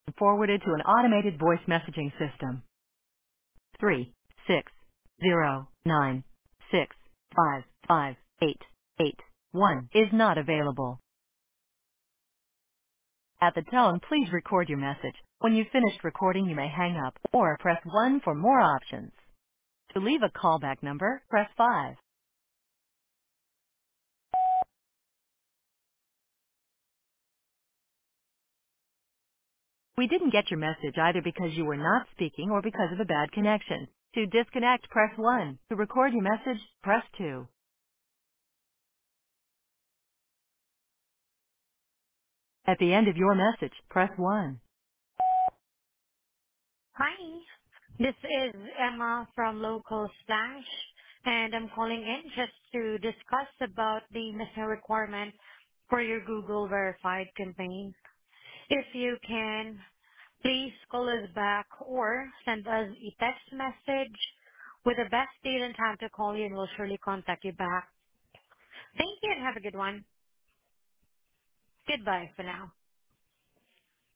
forwarded to an automated voice messaging system. 36096555881 is not available. At the tone, please record your message. When you've finished recording, you may hang up or press 1 for more options. To leave a callback number, press 5. We didn't get your message either because you were not speaking or because of a bad connection. To disconnect, press 1. To record your message, press 2. At the end of your message, press 1. Hi, this is Emma from Local Slash, and I'm calling in just to discuss about the missing requirement for your Google Verified campaign. If you can, please call us back or send us a text message with the best date and time to call you, and we'll surely contact you back. Thank you and have a good one. Goodbye for now.